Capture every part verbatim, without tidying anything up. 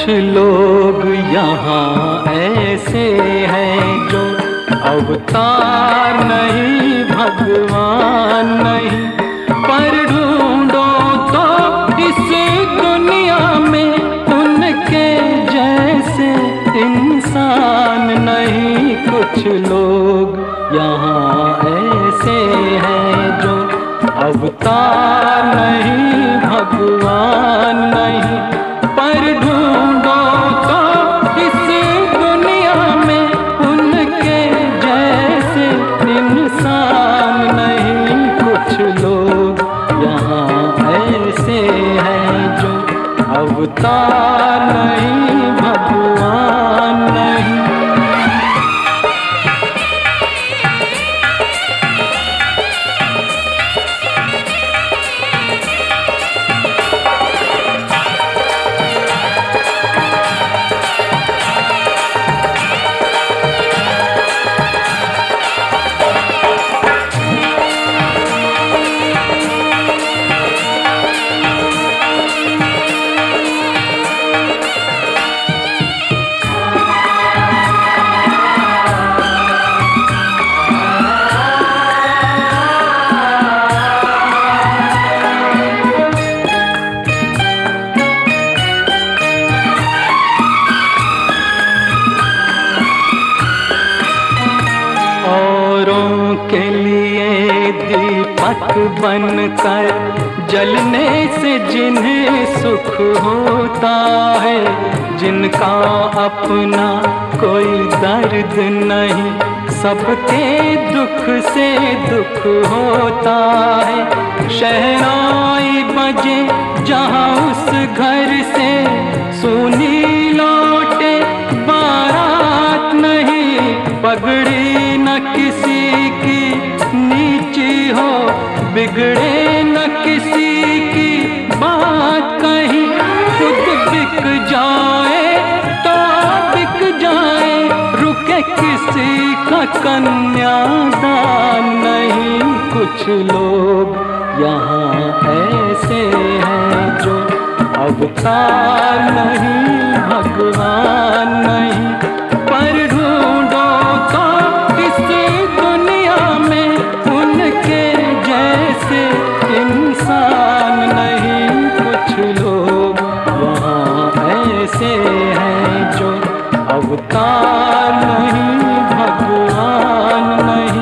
लोग यहाँ ऐसे हैं जो अवतार नहीं, भगवान नहीं, पर ढूंढो तो इस दुनिया में उनके जैसे इंसान नहीं। कुछ लोग यहाँ ऐसे हैं जो अवतार नहीं, भगवान नहीं, पर ढूंढो तो इस दुनिया में उनके जैसे इंसान नहीं। कुछ लोग यहाँ ऐसे हैं जो अवतार नहीं, भगवान नहीं। के लिए दीपक बनकर जलने से जिन्हें सुख होता है, जिनका अपना कोई दर्द नहीं, सबके दुख से दुख होता है। शहनाई बजे जहाँ उस घर से सुनी लौटे बारात नहीं, पगड़ी न किसी की नीची हो, बिगड़े न किसी की बात कहीं, खुद बिक जाए तो बिक जाए, रुके किसी का कन्यादान नहीं। कुछ लोग यहाँ ऐसे हैं जो अवतार नहीं, भगवान नहीं, पर ढूंढो तो इस दुनिया में उनके जैसे इंसान नहीं। कुछ लोग यहाँ ऐसे हैं जो अवतार नहीं, भगवान नहीं।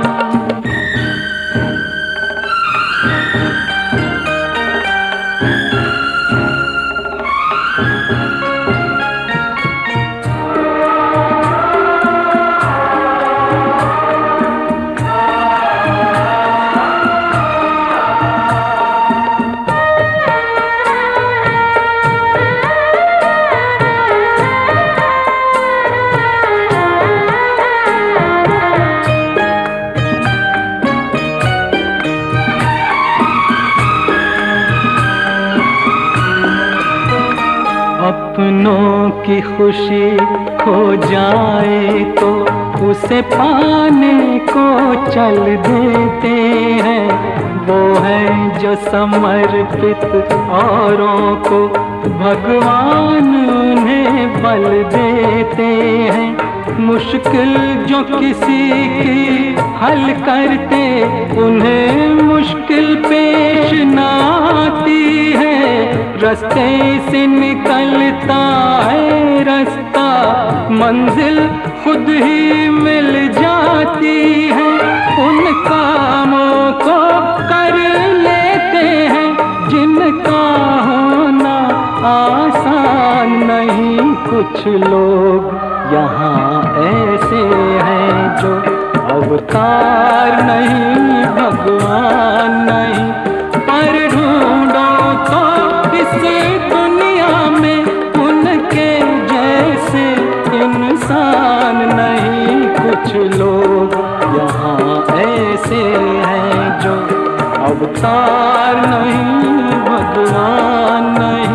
अपनों की खुशी खो जाए तो उसे पाने को चल देते हैं। वो है जो समर्पित औरों को भगवान उन्हें बल देते हैं। मुश्किल जो किसी की हल करते उन्हें मुश्किल पेश न आती है। रास्ते से निकलता है रास्ता, मंजिल खुद ही मिल जाती है। उन कामों को कर लेते हैं जिनका होना आसान नहीं। कुछ लोग यहाँ ऐसे हैं जो अवतार नहीं, भगवान नहीं, पर ढूंढो तो इस दुनिया में उनके जैसे इंसान नहीं। कुछ लोग यहाँ ऐसे हैं जो अवतार नहीं, भगवान नहीं।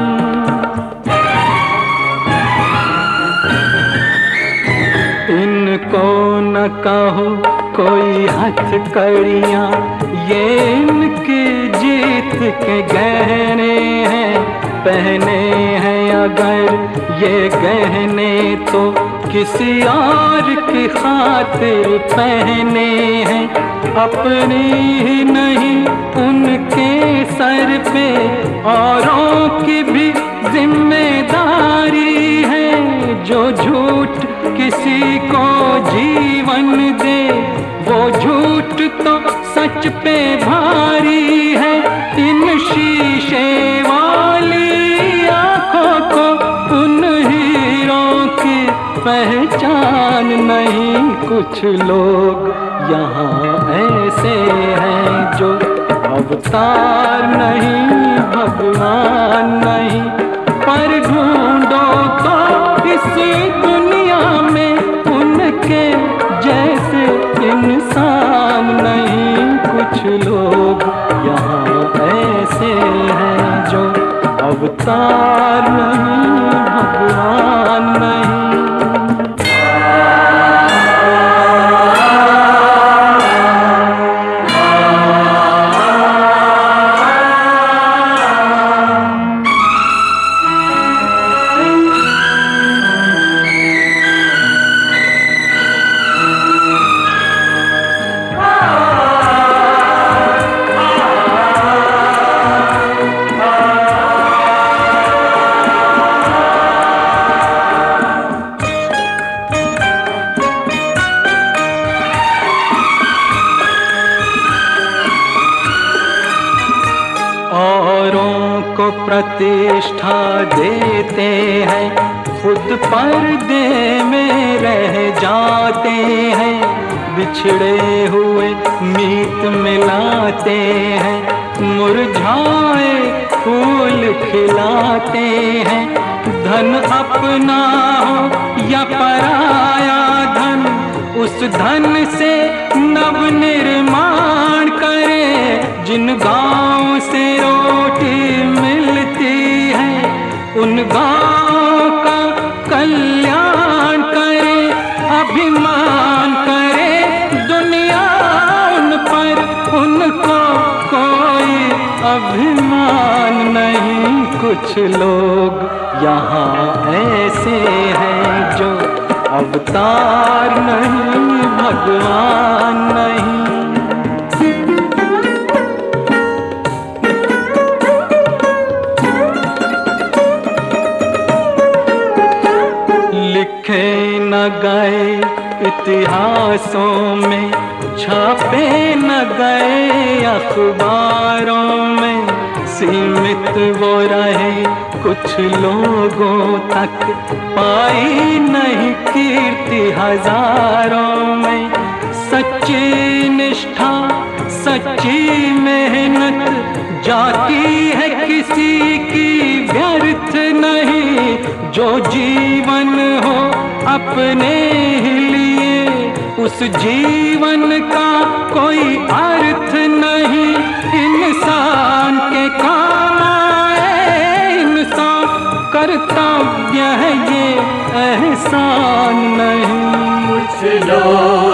इनको न कहो कोई हथकड़ियाँ, ये इनकी जीत के गहने हैं, पहने हैं अगर ये गहने तो किसी और की खातिर पहने हैं, अपनी ही नहीं उनके सर पे औरों की भी जिम्मेदारी है। जो झूठ किसी को जीवन दे वो झूठ तो सच पे भारी है। इन शीशे वाली आंखों को उन हीरों की पहचान नहीं। कुछ लोग यहाँ ऐसे हैं जो अवतार नहीं, भगवान नहीं, पर ढूंढो तो इस दुनिया में उनके जैसे इंसान नहीं। कुछ लोग यहाँ ऐसे हैं जो अवतार नहीं, भगवान नहीं। औरों को प्रतिष्ठा देते हैं, खुद पर्दे में रह जाते हैं। बिछड़े हुए मीत मिलाते हैं, मुरझाए फूल खिलाते हैं। धन अपना हो या पराया धन, उस धन से नव निर्माण करे। जिन गाँव से रोटी मिलती है उन गाँव का कल्याण करे। अभिमान करे दुनिया उन पर, उनको कोई अभिमान नहीं। कुछ लोग यहाँ ऐसे हैं जो अवतार नहीं, भगवान नहीं। लिखे न गए इतिहासों में, छापे न गए अखबारों में। सीमित वो रहे कुछ लोगों तक, पाई नहीं कीर्ति हजारों में। सच्ची निष्ठा सच्ची मेहनत जाती है किसी की व्यर्थ नहीं। जो जीवन हो अपने ही लिए, उस जीवन का कोई अर्थ नहीं। इंसान के काम आए इंसान, कर्तव्य है ये एहसान नहीं। कुछ लोग